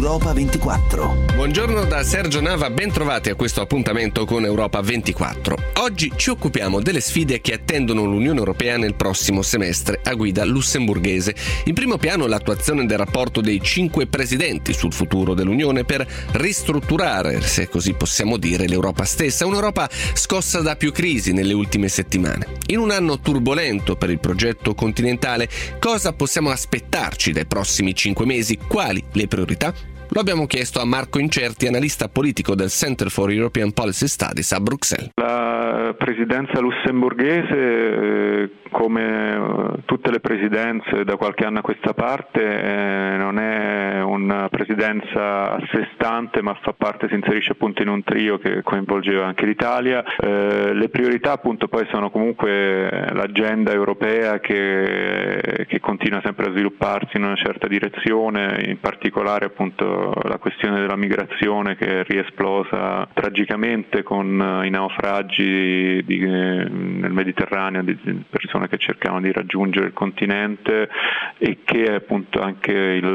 Europa 24. Buongiorno da Sergio Nava, ben trovati a questo appuntamento con Europa 24. Oggi ci occupiamo delle sfide che attendono l'Unione Europea nel prossimo semestre a guida lussemburghese. In primo piano l'attuazione del rapporto dei 5 presidenti sul futuro dell'Unione per ristrutturare, se così possiamo dire, l'Europa stessa, un'Europa scossa da più crisi nelle ultime settimane. In un anno turbolento per il progetto continentale, cosa possiamo aspettarci dai prossimi 5 mesi? Quali le priorità? Lo abbiamo chiesto a Marco Incerti, analista politico del Center for European Policy Studies a Bruxelles. La presidenza lussemburghese, come tutte le presidenze da qualche anno a questa parte, non è una presidenza a sé stante, ma fa parte, si inserisce appunto in un trio che coinvolgeva anche l'Italia. Le priorità appunto poi sono comunque l'agenda europea che continua sempre a svilupparsi in una certa direzione, in particolare appunto la questione della migrazione, che è riesplosa tragicamente con i naufragi nel Mediterraneo di persone che cercavano di raggiungere il continente, e che appunto anche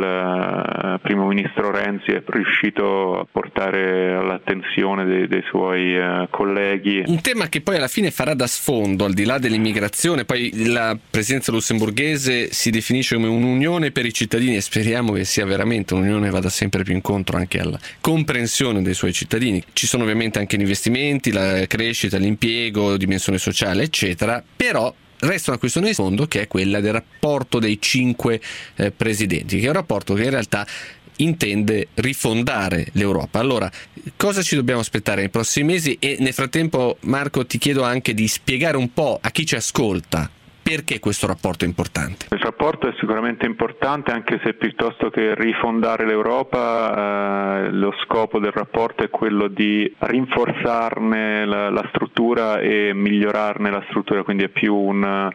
il primo ministro Renzi è riuscito a portare all'attenzione dei suoi colleghi. Un tema che poi alla fine farà da sfondo, al di là dell'immigrazione. Poi la presidenza lussemburghese si definisce come un'unione per i cittadini e speriamo che sia veramente un'unione che vada sempre più incontro anche alla comprensione dei suoi cittadini. Ci sono ovviamente anche gli investimenti, la crescita, l'impiego, dimensione sociale, eccetera, però resta una questione di fondo, che è quella del rapporto dei 5 presidenti, che è un rapporto che in realtà intende rifondare l'Europa. Allora, cosa ci dobbiamo aspettare nei prossimi mesi? E nel frattempo, Marco, ti chiedo anche di spiegare un po' a chi ci ascolta perché questo rapporto è importante. Il rapporto è sicuramente importante, anche se piuttosto che rifondare l'Europa, lo scopo del rapporto è quello di rinforzarne la struttura e migliorarne la struttura, quindi è più un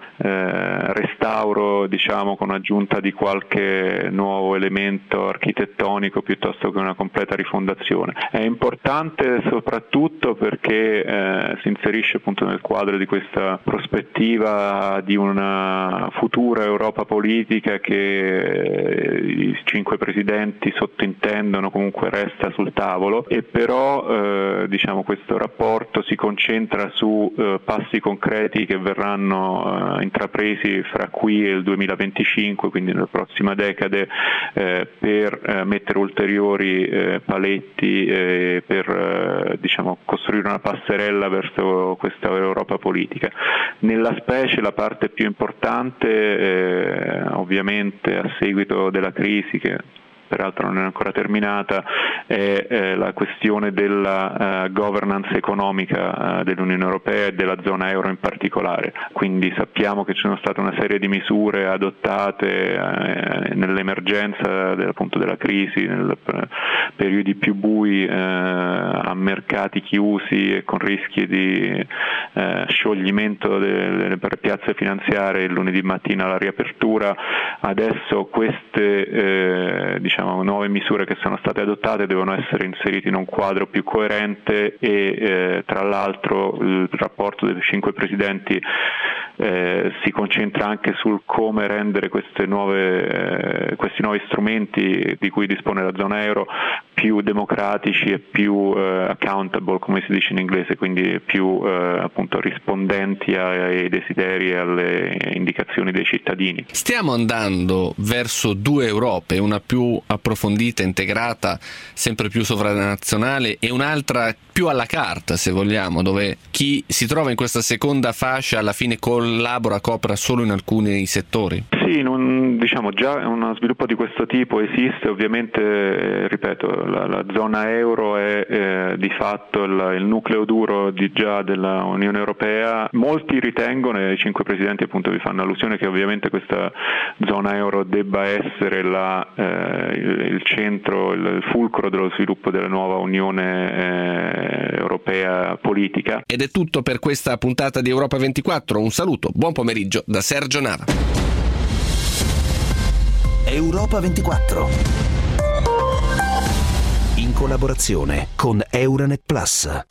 restauro, diciamo, con aggiunta di qualche nuovo elemento architettonico piuttosto che una completa rifondazione. È importante soprattutto perché si inserisce appunto nel quadro di questa prospettiva di una futura Europa politica che i 5 presidenti sottintendono comunque resta sul tavolo, e però diciamo questo rapporto si concentra su passi concreti che verranno intrapresi fra qui e il 2025, quindi nella prossima decade, per mettere ulteriori paletti per diciamo costruire una passerella verso questa Europa politica. Nella specie la parte più importante, ovviamente a seguito della crisi, che peraltro non è ancora terminata, è la questione della governance economica dell'Unione Europea e della zona euro in particolare. Quindi sappiamo che ci sono state una serie di misure adottate nell'emergenza appunto della crisi, nel periodi più bui, a mercati chiusi e con rischi di scioglimento delle piazze finanziarie il lunedì mattina alla riapertura. Adesso queste nuove misure che sono state adottate devono essere inserite in un quadro più coerente e tra l'altro il rapporto dei 5 presidenti si concentra anche sul come rendere questi nuovi strumenti di cui dispone la zona euro più democratici e più accountable, come si dice in inglese, quindi più appunto rispondenti ai desideri e alle indicazioni dei cittadini. Stiamo andando verso 2 Europe, una più approfondita, integrata, sempre più sovranazionale, e un'altra più alla carta, se vogliamo, dove chi si trova in questa seconda fascia alla fine coopera solo in alcuni settori? Sì, già uno sviluppo di questo tipo esiste, ovviamente, ripeto, la zona euro è di fatto il nucleo duro già della Unione Europea. Molti ritengono, e i 5 presidenti appunto vi fanno allusione, che ovviamente questa zona euro debba essere il centro, il fulcro dello sviluppo della nuova Unione Europea politica. Ed è tutto per questa puntata di Europa 24. Un saluto, buon pomeriggio da Sergio Nava. Europa 24, in collaborazione con Euronet Plus.